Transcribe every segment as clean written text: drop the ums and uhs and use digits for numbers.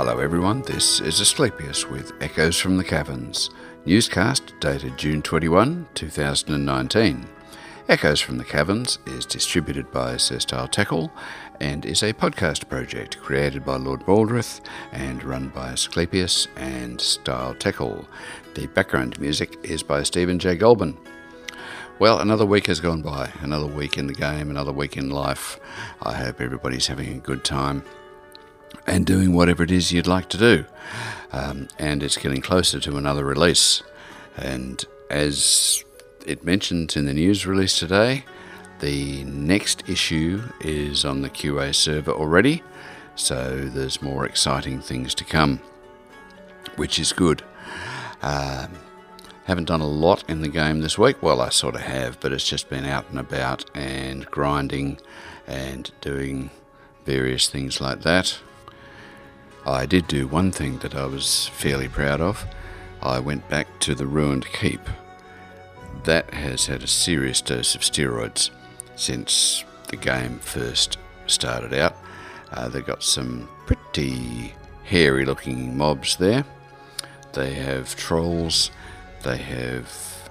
Hello everyone, this is Asclepius with Echoes from the Caverns, newscast dated June 21, 2019. Echoes from the Caverns is distributed by Sir Style Tackle and is a podcast project created by Lord Baldrith and run by Asclepius and Style Tackle. The background music is by Stephen J. Goulburn. Well, another week has gone by, another week in the game, another week in life. I hope everybody's having a good time and doing whatever it is you'd like to do. And it's getting closer to another release. And as it mentions in the news release today, the next issue is on the QA server already, so there's more exciting things to come, which is good. Haven't done a lot in the game this week. Well, I sort of have, but it's just been out and about and grinding and doing various things like that. I did do one thing that I was fairly proud of. I went back to the ruined keep. That has had a serious dose of steroids since the game first started out. They've got some pretty hairy looking mobs there. They have trolls, they have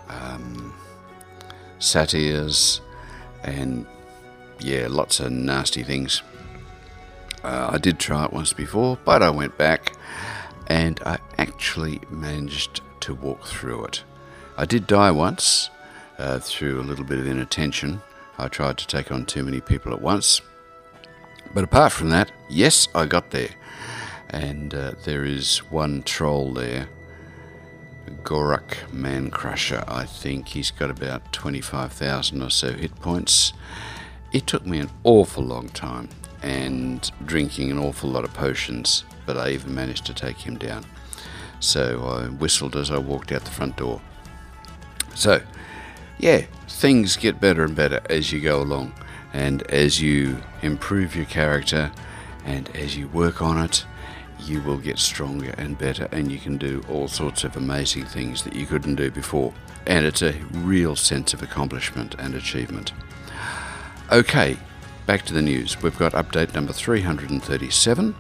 satyrs, and yeah, lots of nasty things. I did try it once before, but I went back and I actually managed to walk through it. I did die once through a little bit of inattention. I tried to take on too many people at once. But apart from that, yes, I got there. And there is one troll there, Gorak Mancrusher. I think he's got about 25,000 or so hit points. It took me an awful long time and drinking an awful lot of potions, but I even managed to take him down. So I whistled as I walked out the front door. So, yeah, things get better and better as you go along, and as you improve your character and as you work on it, you will get stronger and better, and you can do all sorts of amazing things that you couldn't do before, and it's a real sense of accomplishment and achievement. Okay, back to the news. We've got update number 337,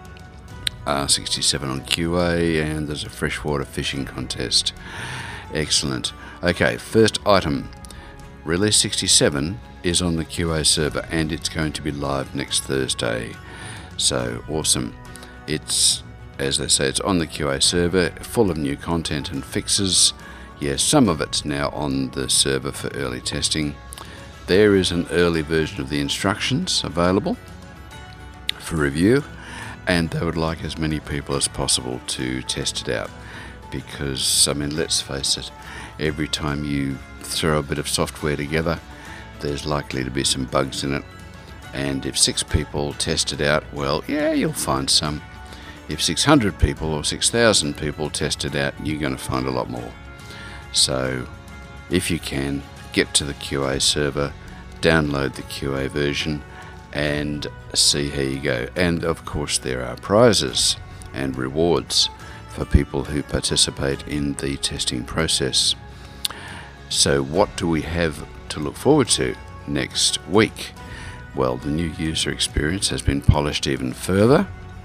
67 on QA, and there's a freshwater fishing contest. Excellent. Okay, first item. Release 67 is on the QA server and it's going to be live next Thursday. So awesome. It's, as they say, it's on the QA server, full of new content and fixes. Yes, some of it's now on the server for early testing. There is an early version of the instructions available for review, and they would like as many people as possible to test it out. Because, I mean, let's face it, every time you throw a bit of software together, there's likely to be some bugs in it. And if 6 people test it out, well, yeah, you'll find some. If 600 people or 6,000 people test it out, you're going to find a lot more. So, if you can, get to the QA server, download the QA version, and see how you go. And, of course, there are prizes and rewards for people who participate in the testing process. So what do we have to look forward to next week? Well, the new user experience has been polished even further.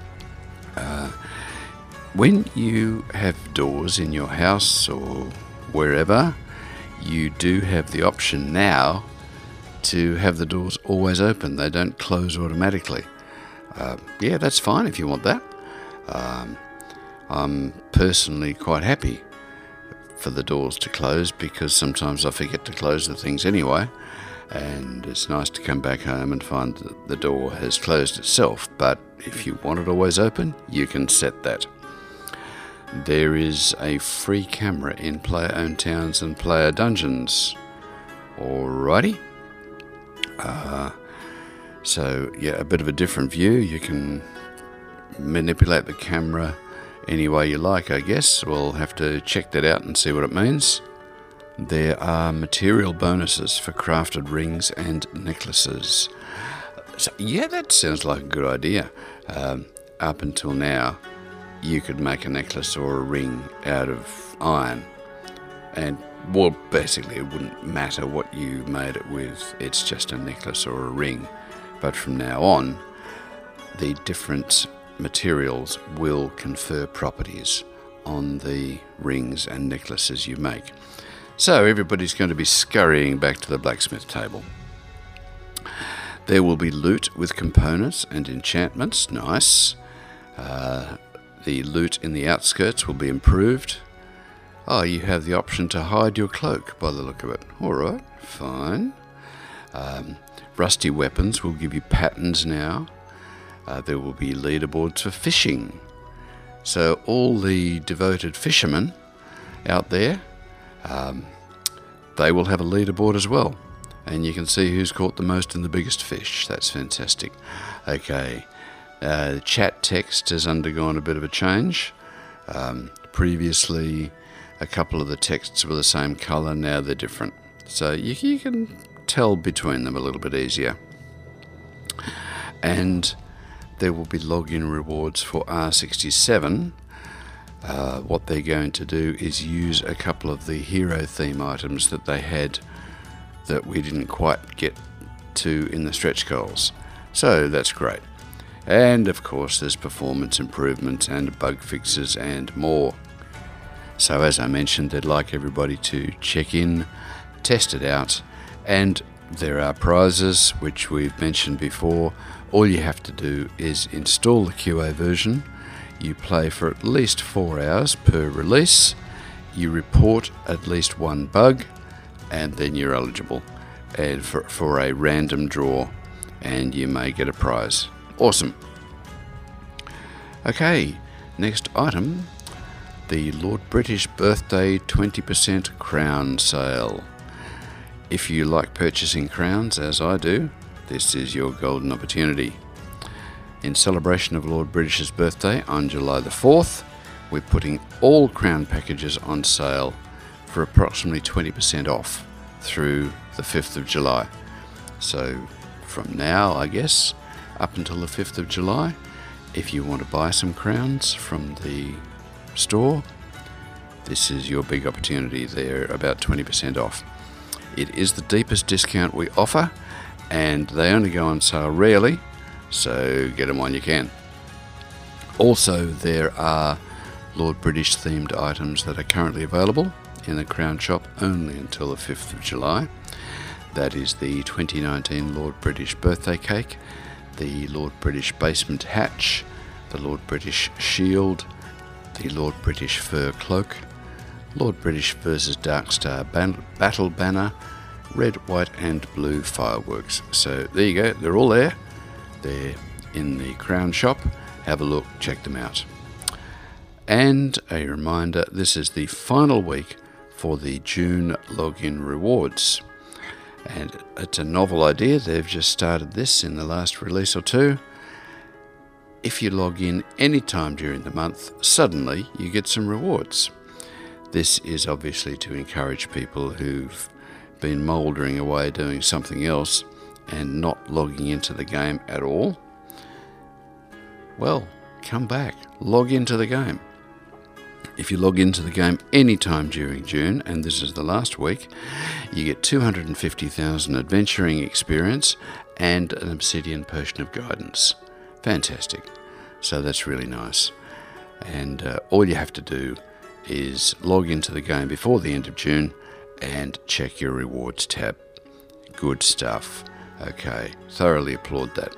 When you have doors in your house or wherever, you do have the option now to have the doors always open. They don't close automatically. Yeah, that's fine if you want that. I'm personally quite happy for the doors to close because sometimes I forget to close the things anyway, and it's nice to come back home and find that the door has closed itself. But if you want it always open, you can set that. There is a free camera in player-owned towns and player dungeons. Alrighty. So yeah, a bit of a different view. You can manipulate the camera any way you like, I guess. We'll have to check that out and see what it means. There are material bonuses for crafted rings and necklaces. So, yeah, that sounds like a good idea. Up until now, you could make a necklace or a ring out of iron. And, well, basically it wouldn't matter what you made it with. It's just a necklace or a ring. But from now on, the different materials will confer properties on the rings and necklaces you make. So everybody's going to be scurrying back to the blacksmith table. There will be loot with components and enchantments. Nice. The loot in the outskirts will be improved. Oh, you have the option to hide your cloak by the look of it. Alright, fine. Rusty weapons will give you patterns now. There will be leaderboards for fishing. So all the devoted fishermen out there, they will have a leaderboard as well. And you can see who's caught the most and the biggest fish. That's fantastic. Okay, chat text has undergone a bit of a change. Previously, a couple of the texts were the same colour, now they're different. So you can tell between them a little bit easier. And there will be login rewards for R67. What they're going to do is use a couple of the hero theme items that they had that we didn't quite get to in the stretch goals. So that's great. And of course there's performance improvements and bug fixes and more. So as I mentioned, they'd like everybody to check in, test it out, and there are prizes which we've mentioned before. All you have to do is install the QA version. You play for at least 4 hours per release. You report at least one bug, and then you're eligible and for a random draw, and you may get a prize. Awesome. Okay, next item, the Lord British Birthday 20% crown sale. If you like purchasing crowns, as I do, this is your golden opportunity. In celebration of Lord British's birthday on July the 4th, we're putting all crown packages on sale for approximately 20% off through the 5th of July. So from now, I guess, up until the 5th of July, if you want to buy some crowns from the store, this is your big opportunity. They're about 20% off. It is the deepest discount we offer, and they only go on sale rarely, so get them when you can. Also, there are Lord British themed items that are currently available in the Crown Shop only until the 5th of July. That is the 2019 Lord British birthday cake, the Lord British basement hatch, the Lord British shield, the Lord British fur cloak, Lord British vs Dark Star battle banner, red, white and blue fireworks. So there you go, they're all there. They're in the Crown Shop. Have a look, check them out. And a reminder, this is the final week for the June login rewards. And it's a novel idea. They've just started this in the last release or two. If you log in any time during the month, suddenly you get some rewards. This is obviously to encourage people who've been mouldering away doing something else and not logging into the game at all. Well, come back, log into the game. If you log into the game anytime during June, and this is the last week, you get 250,000 adventuring experience and an Obsidian Potion of Guidance. Fantastic. So that's really nice. And all you have to do is log into the game before the end of June and check your rewards tab. Good stuff. Okay, thoroughly applaud that.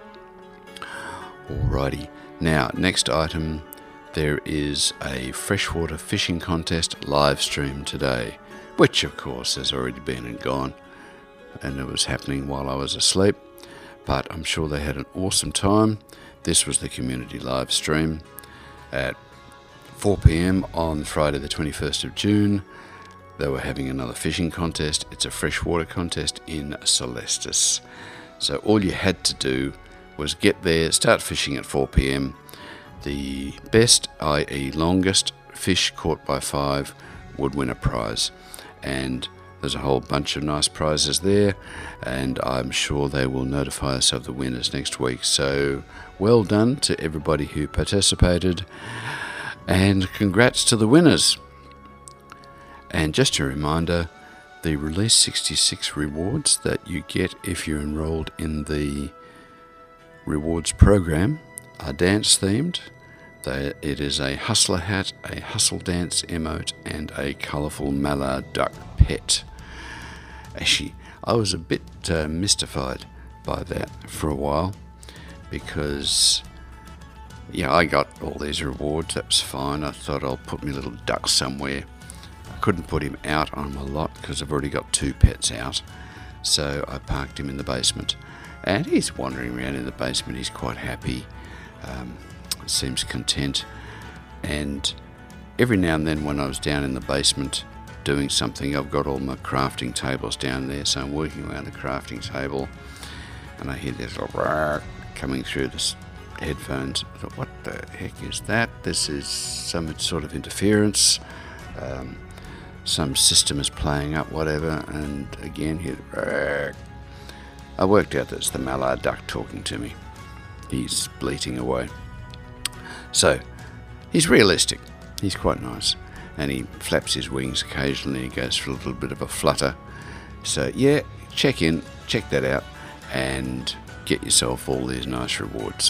Alrighty. Now, next item. There is a freshwater fishing contest live stream today, which of course has already been and gone, and it was happening while I was asleep, but I'm sure they had an awesome time. This was the community live stream at 4 p.m. on Friday the 21st of June. They were having another fishing contest. It's a freshwater contest in Celestis. So all you had to do was get there, start fishing at 4 p.m. The best, i.e. longest, fish caught by 5 would win a prize. And there's a whole bunch of nice prizes there, and I'm sure they will notify us of the winners next week. So well done to everybody who participated, and congrats to the winners. And just a reminder, the Release 66 rewards that you get if you're enrolled in the rewards program, are dance themed. It is a hustler hat, a hustle dance emote, and a colourful mallard duck pet. Actually, I was a bit mystified by that for a while, because I got all these rewards. That was fine. I thought I'll put my little duck somewhere. I couldn't put him out on my lot because I've already got 2 pets out, so I parked him in the basement, and he's wandering around in the basement. He's quite happy, seems content, and every now and then when I was down in the basement doing something, I've got all my crafting tables down there, so I'm working around the crafting table, and I hear this little coming through the headphones. I thought, what the heck is that? This is some sort of interference. Some system is playing up, whatever, and again here. I worked out that it's the mallard duck talking to me. He's bleating away. So, he's realistic. He's quite nice. And he flaps his wings occasionally. He goes for a little bit of a flutter. So, yeah, check that out, and get yourself all these nice rewards.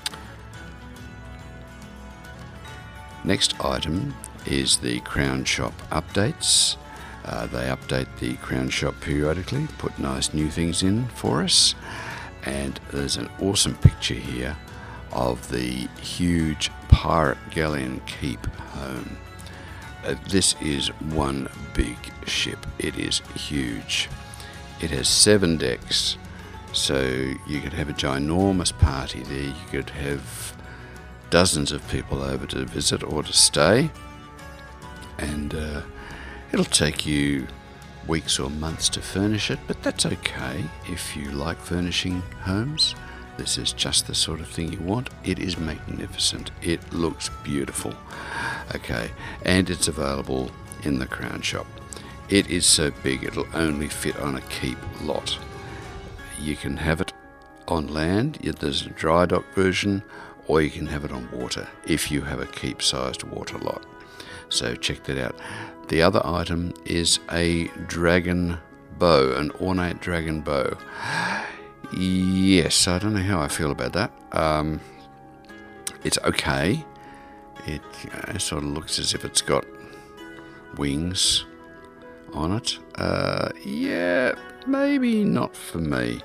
Next item is the Crown Shop updates. They update the Crown Shop periodically, put nice new things in for us, and there's an awesome picture here of the huge Pirate Galleon Keep home. This is one big ship. It is huge. It has 7 decks, so you could have a ginormous party there. You could have dozens of people over to visit or to stay, and it'll take you weeks or months to furnish it, but that's okay if you like furnishing homes. This is just the sort of thing you want. It is magnificent. It looks beautiful. Okay, and it's available in the Crown Shop. It is so big it'll only fit on a Keep lot. You can have it on land. There's a dry dock version, or you can have it on water if you have a Keep-sized water lot. So check that out. The other item is a dragon bow, an ornate dragon bow. Yes, I don't know how I feel about that. It's okay. It sort of looks as if it's got wings on it. Yeah, maybe not for me.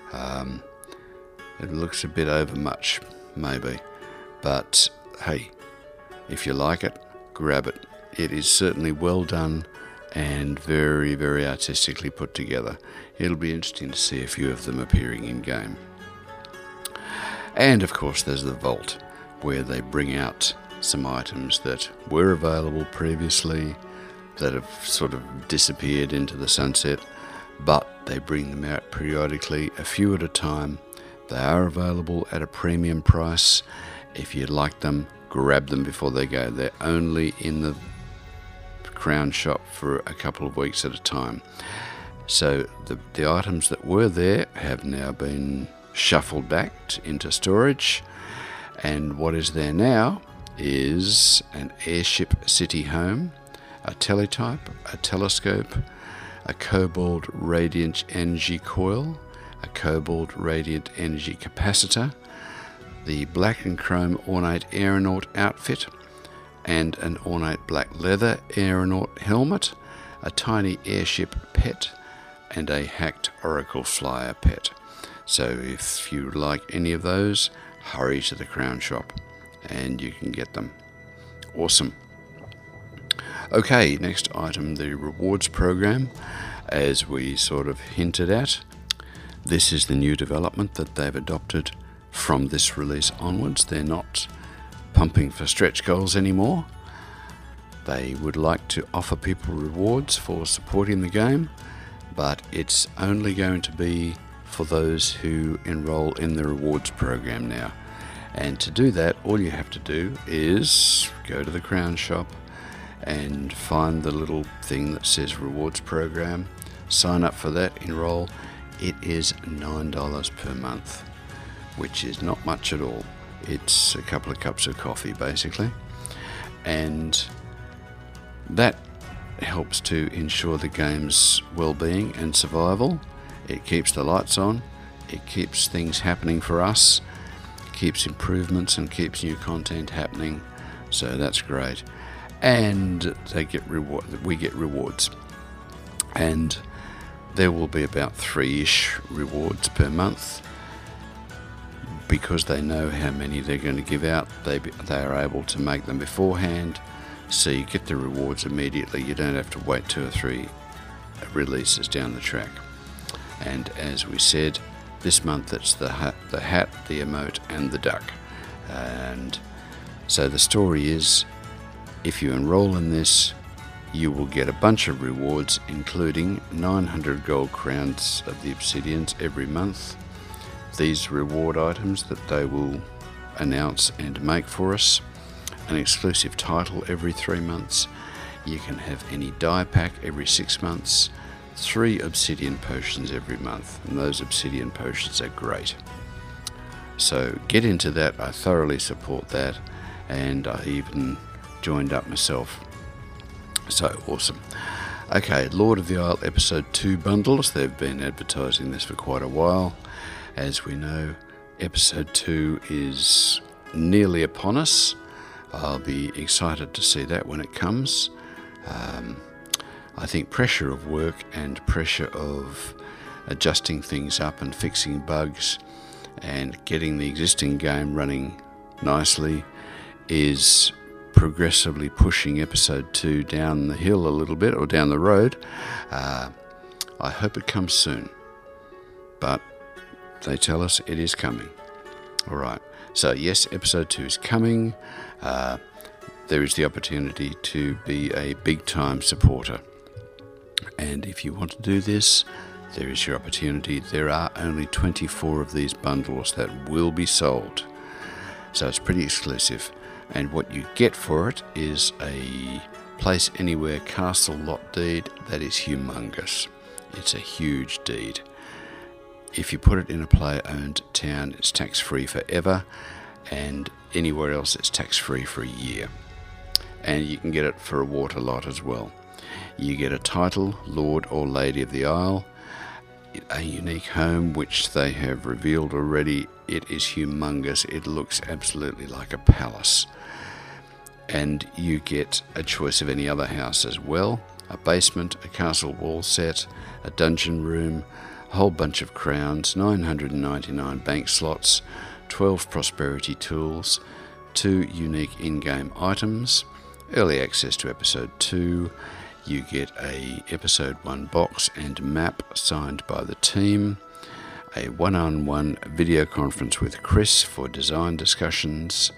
It looks a bit overmuch, maybe. But hey, if you like it, grab it. It is certainly well done and very, very artistically put together. It'll be interesting to see a few of them appearing in game. And of course there's the vault, where they bring out some items that were available previously that have sort of disappeared into the sunset, but they bring them out periodically, a few at a time. They are available at a premium price. If you'd like them, grab them before they go. They're only in the Crown Shop for a couple of weeks at a time. So the items that were there have now been shuffled back into storage, and what is there now is an airship city home, a teletype, a telescope, a cobalt radiant energy coil, a cobalt radiant energy capacitor, the black and chrome ornate aeronaut outfit, and an ornate black leather aeronaut helmet, a tiny airship pet, and a hacked oracle flyer pet. So if you like any of those, hurry to the Crown Shop and you can get them. Awesome. Okay, next item, the rewards program. As we sort of hinted at, this is the new development that they've adopted from this release onwards. They're not pumping for stretch goals anymore. They would like to offer people rewards for supporting the game, but it's only going to be for those who enroll in the rewards program now. And to do that, all you have to do is go to the Crown Shop and find the little thing that says rewards program, sign up for that, enroll. It is $9 per month, which is not much at all. It's a couple of cups of coffee basically, and that helps to ensure the game's well-being and survival. It keeps the lights on, it keeps things happening for us, keeps improvements and keeps new content happening, so that's great. And they get we get rewards, and there will be about 3-ish rewards per month. Because they know how many they're going to give out, they are able to make them beforehand, so you get the rewards immediately. You don't have to wait 2 or 3 releases down the track. And as we said, this month it's the hat, the emote, and the duck. And so the story is, if you enroll in this, you will get a bunch of rewards, including 900 gold crowns of the obsidians every month. These reward items that they will announce and make for us, an exclusive title every 3 months, you can have any die pack every 6 months, 3 obsidian potions every month, and those obsidian potions are great. So get into that. I thoroughly support that, and I even joined up myself. So awesome. Okay, Lord of the Isle Episode 2 bundles. They've been advertising this for quite a while. As we know, Episode 2 is nearly upon us. I'll be excited to see that when it comes. I think pressure of work and pressure of adjusting things up and fixing bugs and getting the existing game running nicely is progressively pushing Episode 2 down the hill a little bit, or down the road. I hope it comes soon, but they tell us it is coming. Alright, so yes, Episode 2 is coming. There is the opportunity to be a big time supporter, and if you want to do this, there is your opportunity. There are only 24 of these bundles that will be sold, so it's pretty exclusive. And what you get for it is a Place Anywhere castle lot deed that is humongous. It's a huge deed. If you put it in a player-owned town, it's tax-free forever, and anywhere else it's tax-free for a year. And you can get it for a water lot as well. You get a title, Lord or Lady of the Isle, a unique home which they have revealed already. It is humongous. It looks absolutely like a palace. And you get a choice of any other house as well. A basement, a castle wall set, a dungeon room, a whole bunch of crowns, 999 bank slots, 12 prosperity tools, 2 unique in-game items, early access to Episode 2, you get a Episode 1 box and map signed by the team, a one-on-one video conference with Chris for design discussions,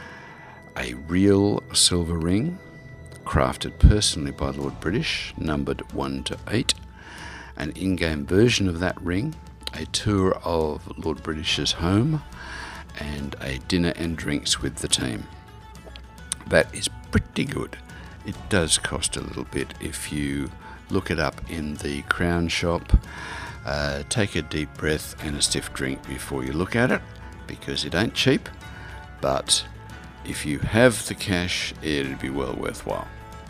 a real silver ring, crafted personally by Lord British, numbered 1 to 8, an in-game version of that ring, a tour of Lord British's home, and a dinner and drinks with the team. That is pretty good. It does cost a little bit if you look it up in the Crown Shop. Take a deep breath and a stiff drink before you look at it, because it ain't cheap, but if you have the cash, it'd be well worthwhile.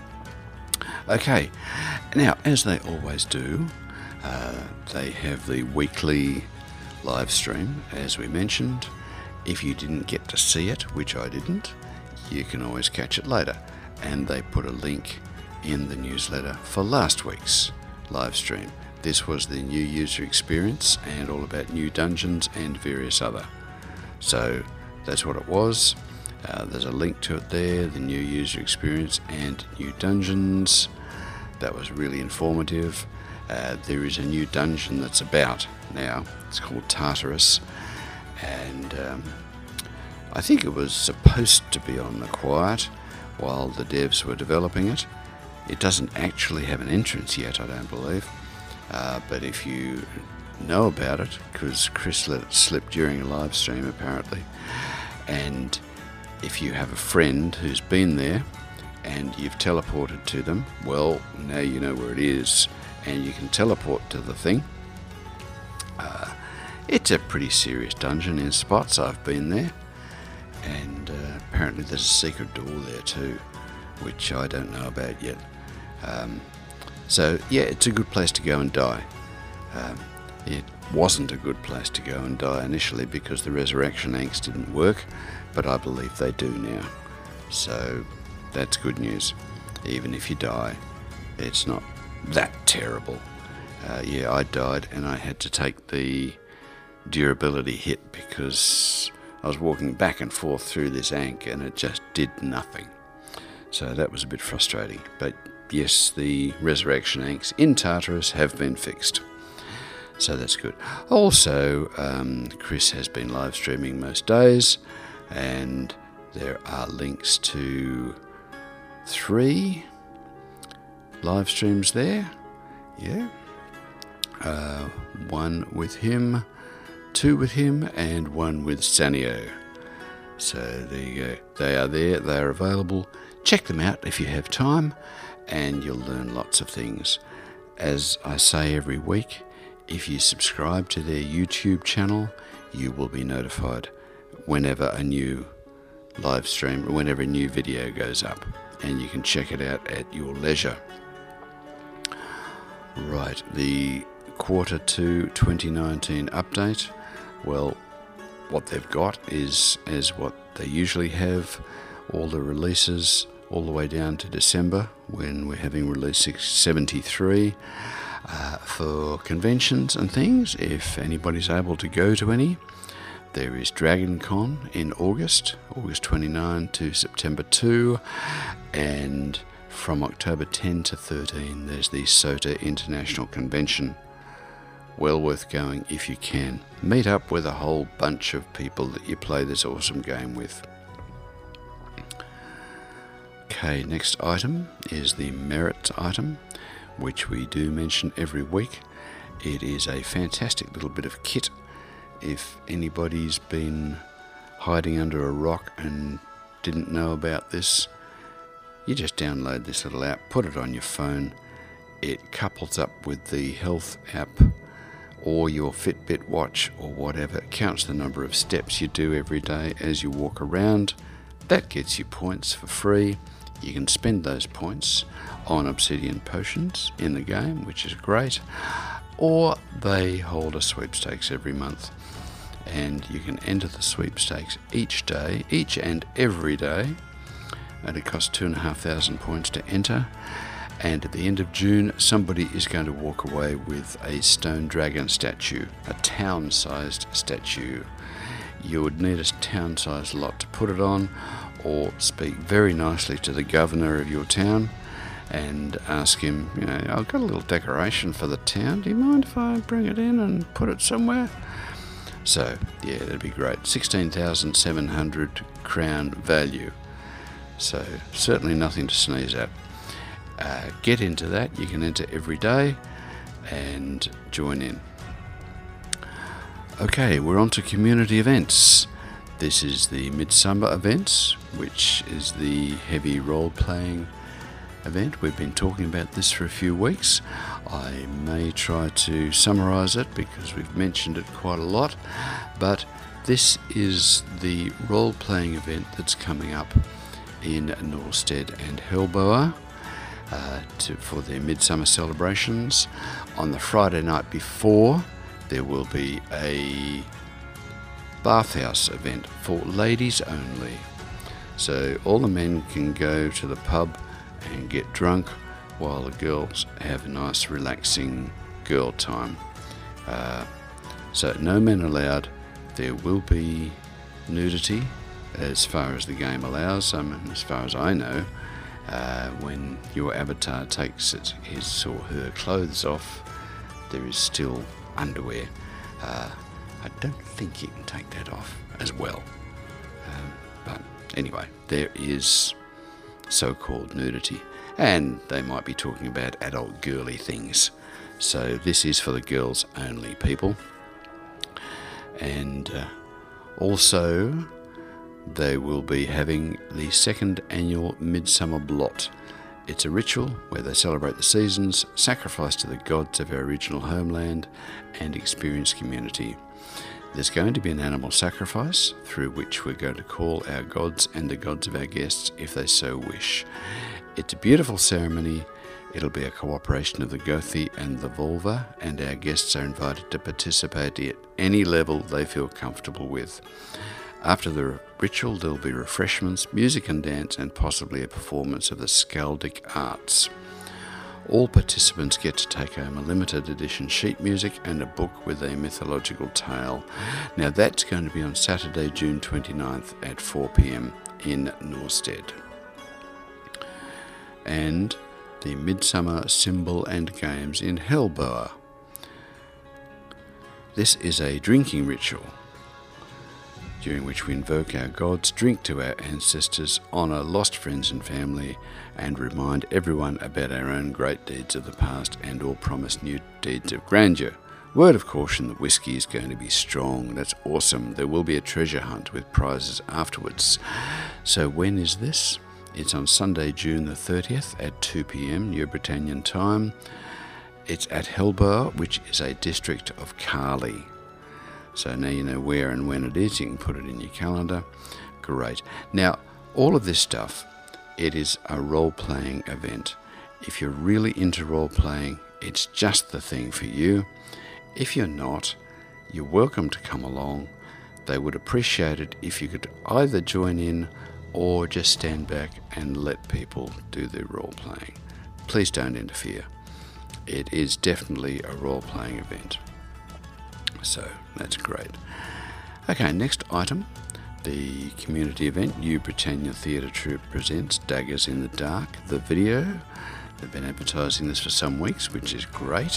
Okay, now as they always do, they have the weekly live stream, as we mentioned. If you didn't get to see it, which I didn't, you can always catch it later. And they put a link in the newsletter for last week's live stream. This was the new user experience and all about new dungeons and various other. So that's what it was. There's a link to it there, the new user experience and new dungeons. That was really informative. There is a new dungeon that's about now. It's called Tartarus, and I think it was supposed to be on the quiet while the devs were developing it. It doesn't actually have an entrance yet, I don't believe, but if you know about it, because Chris let it slip during a live stream apparently, and if you have a friend who's been there and you've teleported to them, well, now you know where it is and you can teleport to the thing. It's a pretty serious dungeon in spots. I've been there, and apparently there's a secret door there too, which I don't know about yet. So yeah, it's a good place to go and die. wasn't a good place to go and die initially because the resurrection ankhs didn't work, but I believe they do now. So that's good news. Even if you die, it's not that terrible. Yeah, I died and I had to take the durability hit because I was walking back and forth through this ankh and it just did nothing. So that was a bit frustrating. But yes, the resurrection ankhs in Tartarus have been fixed. So that's good. Also, Chris has been live streaming most days, and there are links to 3 live streams there. Yeah. 1 with him, 2 with him, and 1 with Sanio. So there you go. They are there. They are available. Check them out if you have time, and you'll learn lots of things. As I say every week, if you subscribe to their YouTube channel, you will be notified whenever a new live stream, whenever a new video goes up, and you can check it out at your leisure. Right, the Q2 2019 update. Well, what they've got is as what they usually have, all the releases all the way down to December when we're having release 673 for conventions and things, if anybody's able to go to any. There is Dragon Con in August 29 to September 2, and from October 10 to 13 there's the SOTA International Convention. Well worth going if you can. Meet up with a whole bunch of people that you play this awesome game with. Okay, next item is the Merit item, which we do mention every week. It is a fantastic little bit of kit. If anybody's been hiding under a rock and didn't know about this, you just download this little app, put it on your phone. It couples up with the health app or your Fitbit watch or whatever. It counts the number of steps you do every day as you walk around. That gets you points for free. You can spend those points on obsidian potions in the game, which is great, or they hold a sweepstakes every month, and you can enter the sweepstakes each day, each and every day, and it costs 2,500 points to enter. And at the end of June, somebody is going to walk away with a stone dragon statue, a town-sized statue. You would need a town-sized lot to put it on, or speak very nicely to the governor of your town and ask him, you know, I've got a little decoration for the town. Do you mind if I bring it in and put it somewhere? So, yeah, that'd be great. 16,700 crown value. So, certainly nothing to sneeze at. Get into that. You can enter every day and join in. Okay, we're on to community events. This is the Midsummer events, which is the heavy role-playing event. We've been talking about this for a few weeks. I may try to summarise it because we've mentioned it quite a lot, but this is the role-playing event that's coming up in Norstead and Helboa for their Midsummer celebrations. On the Friday night before, there will be a bathhouse event for ladies only. So all the men can go to the pub and get drunk while the girls have a nice relaxing girl time. So no men allowed. There will be nudity as far as the game allows. As far as I know, when your avatar takes his or her clothes off, there is still underwear. I don't think you can take that off as well. But anyway, there is so-called nudity. And they might be talking about adult girly things. So this is for the girls only, people. And also, they will be having the second annual Midsummer Blot. It's a ritual where they celebrate the seasons, sacrifice to the gods of our original homeland, and experience community. There's going to be an animal sacrifice through which we're going to call our gods and the gods of our guests if they so wish. It's a beautiful ceremony. It'll be a cooperation of the Gothi and the Volva, and our guests are invited to participate at any level they feel comfortable with. After the ritual, there'll be refreshments, music and dance, and possibly a performance of the Skaldic arts. All participants get to take home a limited edition sheet music and a book with a mythological tale. Now that's going to be on Saturday, June 29th at 4 p.m. in Norstead. And the Midsummer Symbol and Games in Helboa. This is a drinking ritual during which we invoke our gods, drink to our ancestors, honour lost friends and family, and remind everyone about our own great deeds of the past and all promised new deeds of grandeur. Word of caution, the whiskey is going to be strong. That's awesome. There will be a treasure hunt with prizes afterwards. So when is this? It's on Sunday, June the 30th at 2 p.m. New Britannian time. It's at Helboa, which is a district of Carly. So now you know where and when it is. You can put it in your calendar. Great. Now, all of this stuff, it is a role-playing event. If you're really into role-playing, it's just the thing for you. If you're not, you're welcome to come along. They would appreciate it if you could either join in or just stand back and let people do their role-playing. Please don't interfere. It is definitely a role-playing event. So that's great. Okay, next item. The community event, New Britannia Theatre Troupe presents Daggers in the Dark, the video. They've been advertising this for some weeks, which is great.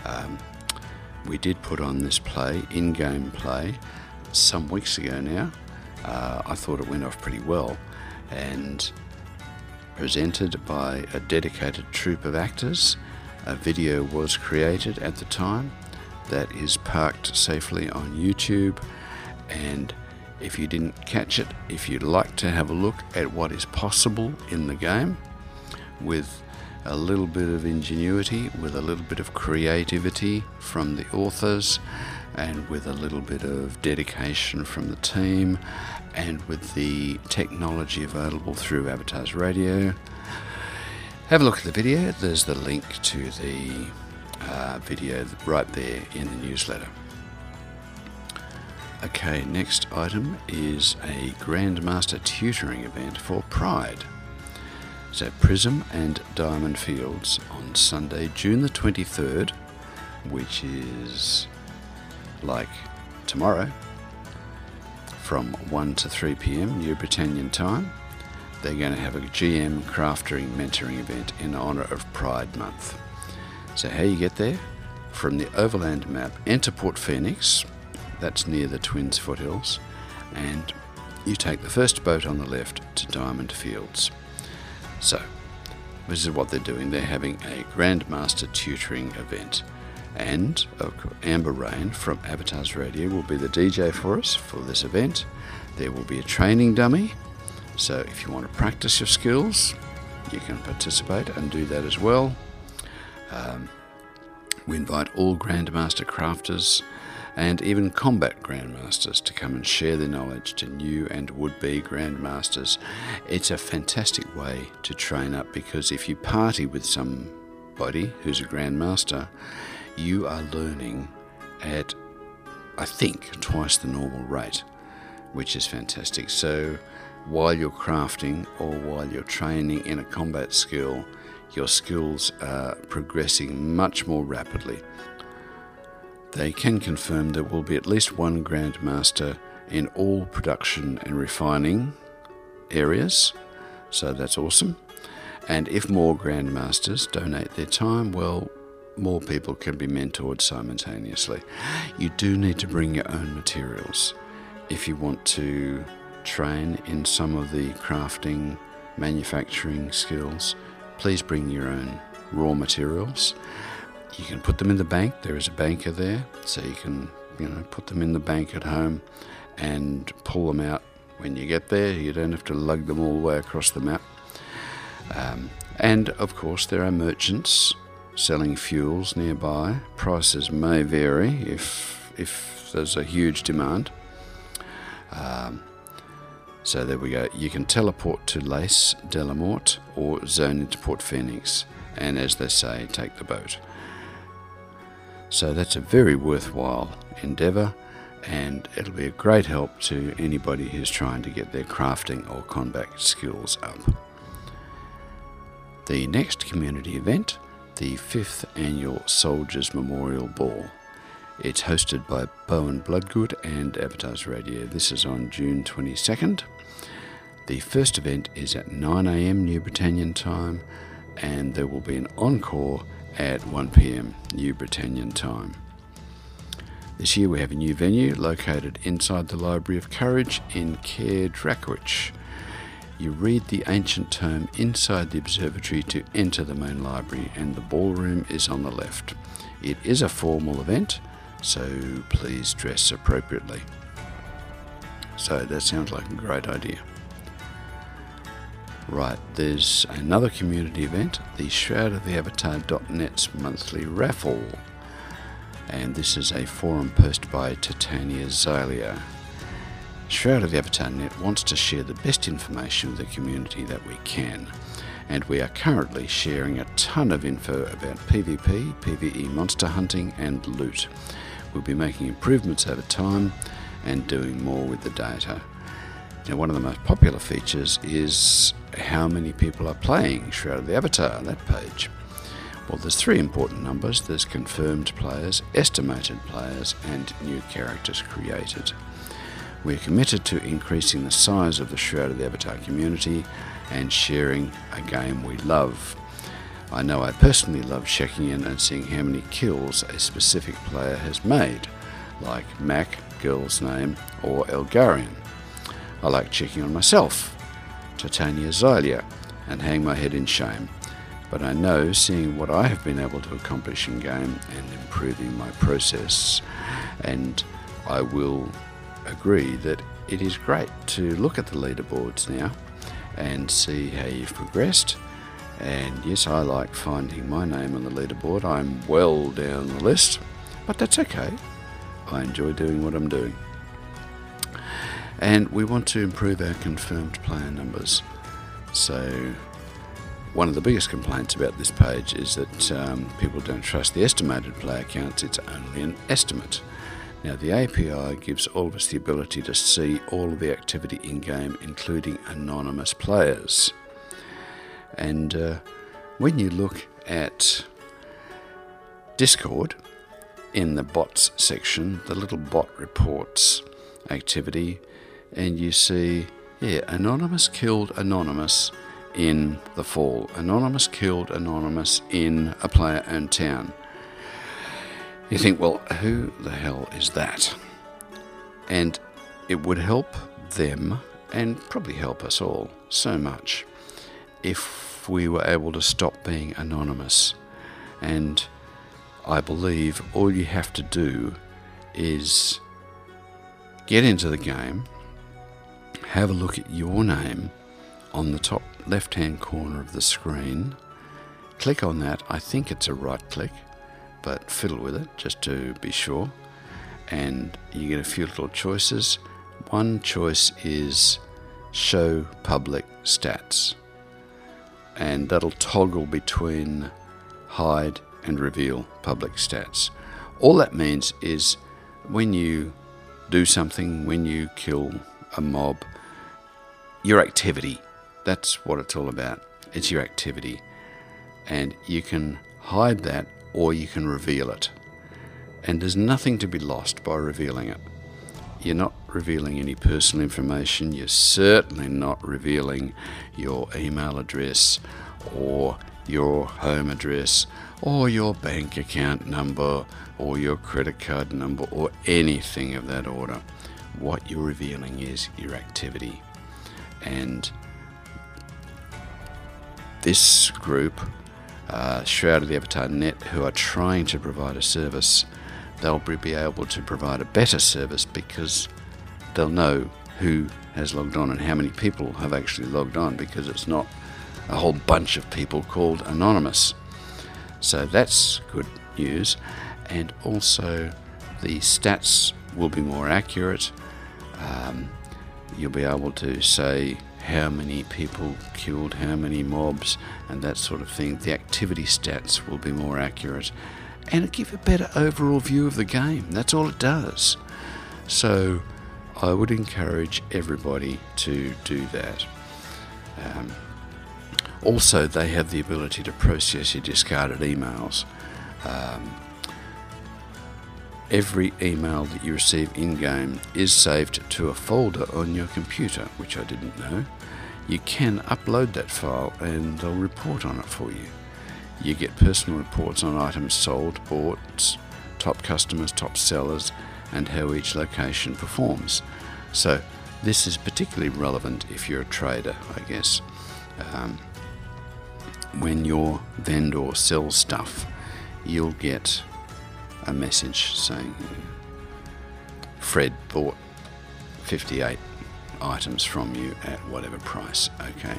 We did put on this play, in-game play, some weeks ago now. I thought it went off pretty well, and presented by a dedicated troupe of actors. A video was created at the time that is parked safely on YouTube, and if you didn't catch it, if you'd like to have a look at what is possible in the game with a little bit of ingenuity, with a little bit of creativity from the authors, and with a little bit of dedication from the team, and with the technology available through Avatars Radio, have a look at the video. There's the link to the video right there in the newsletter. Okay, next item is a Grandmaster tutoring event for Pride. So Prism and Diamond Fields on Sunday, June the 23rd, which is like tomorrow, from 1 to 3 p.m. New Britannian time. They're going to have a GM crafting mentoring event in honour of Pride Month. So how you get there? From the overland map, enter Port Phoenix, that's near the Twins Foothills, and you take the first boat on the left to Diamond Fields. So, this is what they're doing. They're having a Grandmaster tutoring event. And Amber Rain from Avatars Radio will be the DJ for us for this event. There will be a training dummy. So if you want to practice your skills, you can participate and do that as well. We invite all Grandmaster crafters and even combat Grandmasters to come and share their knowledge to new and would-be Grandmasters. It's a fantastic way to train up, because if you party with somebody who's a Grandmaster, you are learning at, I think, twice the normal rate, which is fantastic. So while you're crafting or while you're training in a combat skill, your skills are progressing much more rapidly. They can confirm there will be at least one Grandmaster in all production and refining areas, so that's awesome. And if more Grandmasters donate their time, well, more people can be mentored simultaneously. You do need to bring your own materials. If you want to train in some of the crafting, manufacturing skills, please bring your own raw materials. You can put them in the bank. There is a banker there, so you can, put them in the bank at home and pull them out when you get there. You don't have to lug them all the way across the map. And of course, there are merchants selling fuels nearby. Prices may vary if there's a huge demand. So there we go. You can teleport to Lace, Delamort, or zone into Port Phoenix. and, as they say, take the boat. So that's a very worthwhile endeavour, and it'll be a great help to anybody who's trying to get their crafting or combat skills up. The next community event, the 5th Annual Soldiers Memorial Ball. It's hosted by Bowen Bloodgood and Avatars Radio. This is on June 22nd. The first event is at 9 a.m. New Britannian time, and there will be an encore at 1 p.m. New Britannian time. This year we have a new venue located inside the Library of Courage in Caer Dracwich. You read the ancient tome inside the observatory to enter the main library, and the ballroom is on the left. It is a formal event, so please dress appropriately. So that sounds like a great idea. Right, there's another community event, the ShroudOfTheAvatar.net's monthly raffle. And this is a forum post by Titania Xylia. Shroud of the Avatar.net wants to share the best information with the community that we can. And we are currently sharing a ton of info about PvP, PvE monster hunting and loot. We'll be making improvements over time and doing more with the data. Now, one of the most popular features is how many people are playing Shroud of the Avatar, that page. Well, there's 3 important numbers. There's confirmed players, estimated players, and new characters created. We're committed to increasing the size of the Shroud of the Avatar community and sharing a game we love. I know I personally love checking in and seeing how many kills a specific player has made, like Mac, girl's name, or Elgarian. I like checking on myself, Titania Xylia, and hang my head in shame. But I know seeing what I have been able to accomplish in game and improving my process. And I will agree that it is great to look at the leaderboards now and see how you've progressed. And yes, I like finding my name on the leaderboard. I'm well down the list, but that's okay. I enjoy doing what I'm doing. And we want to improve our confirmed player numbers. So one of the biggest complaints about this page is that people don't trust the estimated player counts. It's only an estimate. Now, the API gives all of us the ability to see all of the activity in-game, including anonymous players. And when you look at Discord, in the bots section, the little bot reports activity, and you see, Anonymous killed Anonymous in the fall. Anonymous killed Anonymous in a player-owned town. You think, well, who the hell is that? And it would help them, and probably help us all, so much, if we were able to stop being anonymous. And I believe all you have to do is get into the game, have a look at your name on the top left-hand corner of the screen, click on that. I think it's a right click, but fiddle with it just to be sure, and you get a few little choices. One choice is show public stats, and that'll toggle between hide and reveal public stats. All that means is when you do something, when you kill a mob, your activity, that's what it's all about. It's your activity, and you can hide that or you can reveal it. And there's nothing to be lost by revealing it. You're not revealing any personal information. You're certainly not revealing your email address or your home address or your bank account number or your credit card number or anything of that order. What you're revealing is your activity. And this group, Shroud of the Avatar.net, who are trying to provide a service, they'll be able to provide a better service because they'll know who has logged on and how many people have actually logged on, because it's not a whole bunch of people called anonymous. So that's good news. And also the stats will be more accurate. You'll be able to say how many people killed, how many mobs, and that sort of thing. The activity stats will be more accurate, and it'll give a better overall view of the game. That's all it does. So I would encourage everybody to do that. Also, they have the ability to process your discarded emails. Every email that you receive in-game is saved to a folder on your computer, which I didn't know. You can upload that file and they'll report on it for you. You get personal reports on items sold, bought, top customers, top sellers, and how each location performs. So this is particularly relevant if you're a trader, I guess. When your vendor sells stuff, you'll get a message saying Fred bought 58 items from you at whatever price. Okay.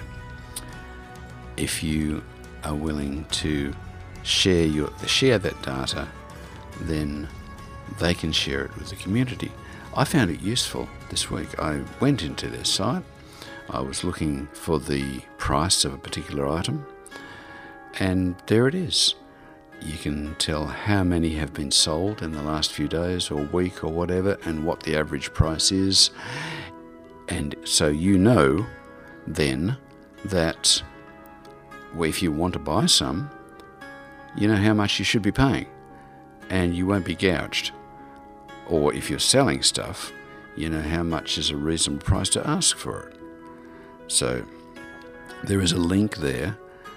If you are willing to share that data, then they can share it with the community. I found it useful this week. I went into their site. I was looking for the price of a particular item, and there it is. You can tell how many have been sold in the last few days or week or whatever, and what the average price is. And so you know then that if you want to buy some, you know how much you should be paying, and you won't be gouged. Or if you're selling stuff, you know how much is a reasonable price to ask for it. So there is a link there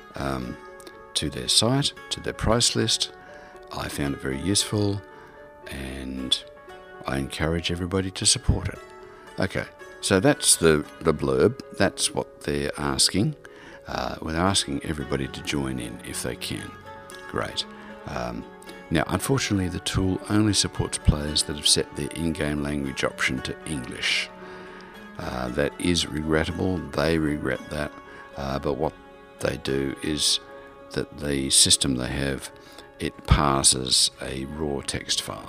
to their site, to their price list. I found it very useful, and I encourage everybody to support it. Okay, so that's the blurb. That's what they're asking. They're asking everybody to join in if they can. Great. Now, unfortunately, the tool only supports players that have set their in-game language option to English. That is regrettable. They regret that. But what they do is that the system they have, it parses a raw text file.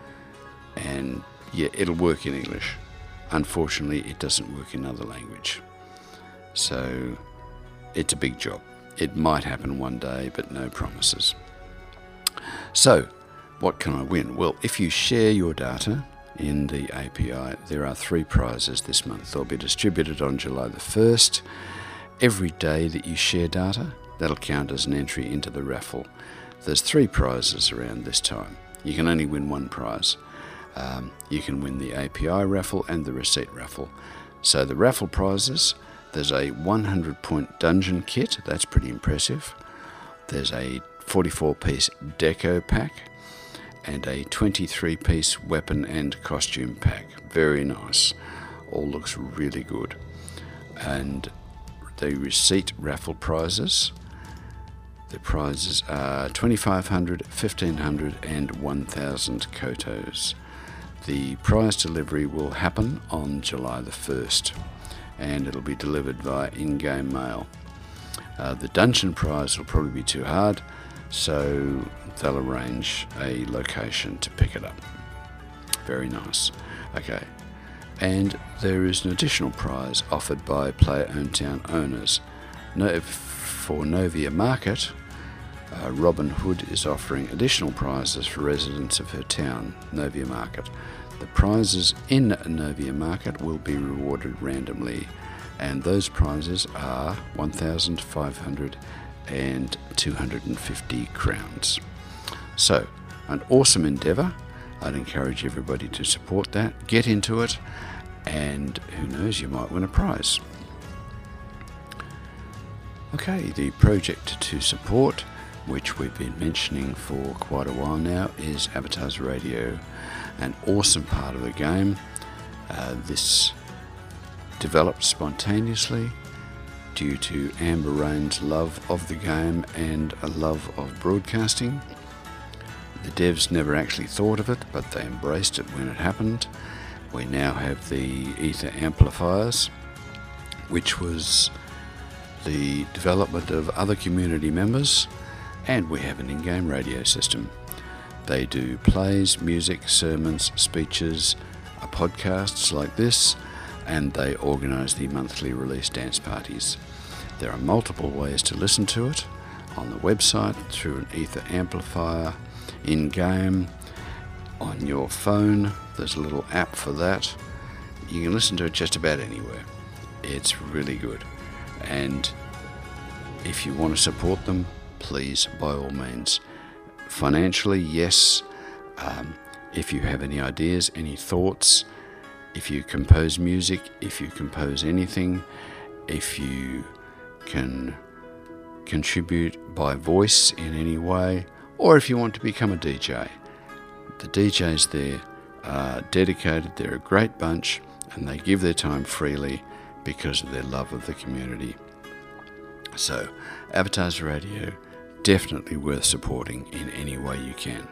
And yeah, it'll work in English. Unfortunately, it doesn't work in another language. So it's a big job. It might happen one day, but no promises. So, what can I win? Well, if you share your data in the API, there are 3 prizes this month. They'll be distributed on July the 1st. Every day that you share data, that'll count as an entry into the raffle. There's 3 prizes around this time. You can only win 1 prize. You can win the API raffle and the receipt raffle. So the raffle prizes, there's a 100-point dungeon kit. That's pretty impressive. There's a 44-piece deco pack and a 23-piece weapon and costume pack. Very nice. All looks really good. And the receipt raffle prizes, the prizes are 2,500, 1,500 and 1,000 kotos. The prize delivery will happen on July the 1st, and it'll be delivered via in-game mail. The dungeon prize will probably be too hard, so they'll arrange a location to pick it up. Very nice. Okay. And there is an additional prize offered by player-owned town owners. For Novia Market, Robin Hood is offering additional prizes for residents of her town, Novia Market. The prizes in Novia Market will be rewarded randomly, and those prizes are 1,500 and 250 crowns. So, an awesome endeavour. I'd encourage everybody to support that, get into it, and who knows, you might win a prize. Okay, the project to support, which we've been mentioning for quite a while now, is Avatars Radio, an awesome part of the game. This developed spontaneously due to Amber Rain's love of the game and a love of broadcasting. The devs never actually thought of it, but they embraced it when it happened. We now have the Ether amplifiers, which was the development of other community members, and we have an in-game radio system. They do plays, music, sermons, speeches, podcasts like this, and they organise the monthly release dance parties. There are multiple ways to listen to it: on the website, through an ether amplifier, in-game, on your phone. There's a little app for that. You can listen to it just about anywhere. It's really good. And if you want to support them, please, by all means. Financially, yes. If you have any ideas, any thoughts, if you compose music, if you compose anything, if you can contribute by voice in any way, or if you want to become a DJ. The DJs there are dedicated, they're a great bunch, and they give their time freely because of their love of the community. So, Avatars Radio, definitely worth supporting in any way you can.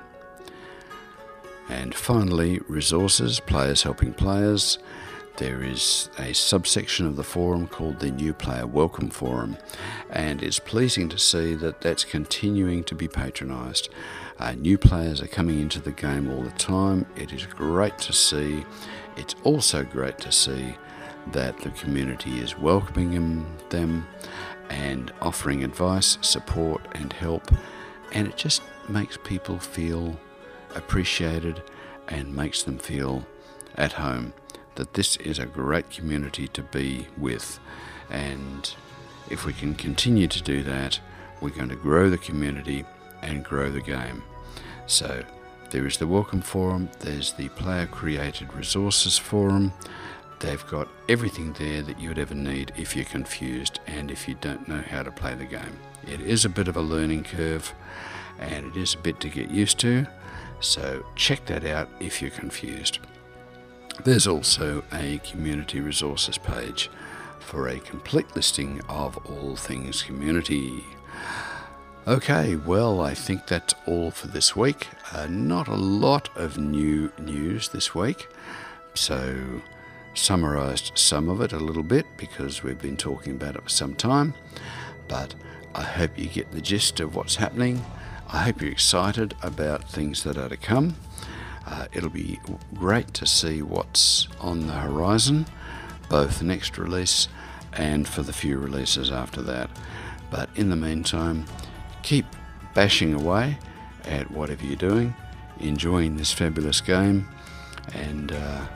And finally, resources, players helping players. There is a subsection of the forum called the New Player Welcome Forum, and it's pleasing to see that that's continuing to be patronised. New players are coming into the game all the time. It is great to see. It's also great to see that the community is welcoming them and offering advice, support and help, and it just makes people feel appreciated and makes them feel at home, that this is a great community to be with. And if we can continue to do that, we're going to grow the community and grow the game. So there is the Welcome Forum, there's the Player Created Resources Forum. They've got everything there that you would ever need if you're confused and if you don't know how to play the game. It is a bit of a learning curve and it is a bit to get used to, so check that out if you're confused. There's also a community resources page for a complete listing of all things community. Okay, well, I think that's all for this week. Not a lot of new news this week, so summarised some of it a little bit because we've been talking about it for some time, but I hope you get the gist of what's happening. I hope you're excited about things that are to come. It'll be great to see what's on the horizon, both the next release and for the few releases after that. But in the meantime, keep bashing away at whatever you're doing, enjoying this fabulous game, and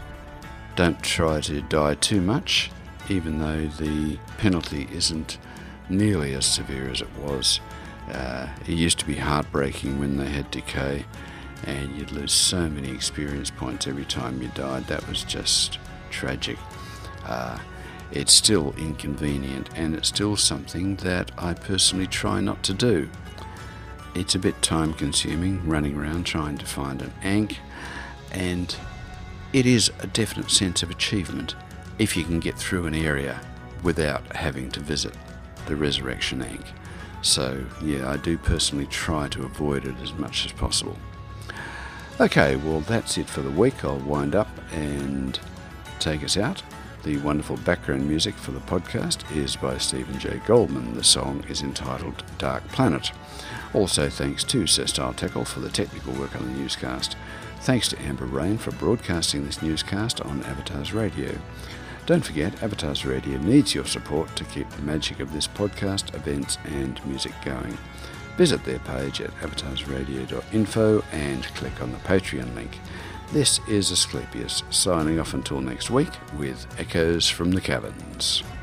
don't try to die too much, even though the penalty isn't nearly as severe as it was. It used to be heartbreaking when they had decay, and you'd lose so many experience points every time you died. That was just tragic. It's still inconvenient, and it's still something that I personally try not to do. It's a bit time consuming running around trying to find an Ankh, and it is a definite sense of achievement if you can get through an area without having to visit the Resurrection Ankh. So yeah, I do personally try to avoid it as much as possible. Okay, well that's it for the week. I'll wind up and take us out. The wonderful background music for the podcast is by Stephen J. Goldman. The song is entitled Dark Planet. Also thanks to Sir Style Tackle for the technical work on the newscast. Thanks to Amber Rain for broadcasting this newscast on Avatars Radio. Don't forget, Avatars Radio needs your support to keep the magic of this podcast, events and music going. Visit their page at avatarsradio.info and click on the Patreon link. This is Asclepius, signing off until next week with Echoes from the Caverns.